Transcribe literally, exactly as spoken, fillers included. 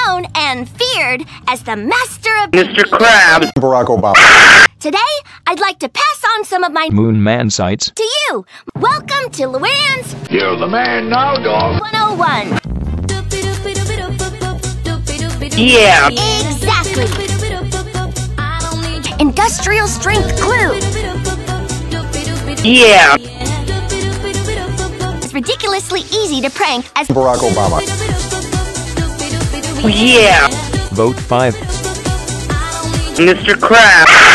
known and feared as the master of Mister Krabs. Barack Obama. Today, I'd like to pass on some of my Moon Man sights to you. Welcome to Luann's You're the man now, dog. one oh one. Yeah. Exactly. Industrial strength glue. Yeah. It's ridiculously easy to prank as Barack Obama. Yeah. Vote five. Mister Krabs.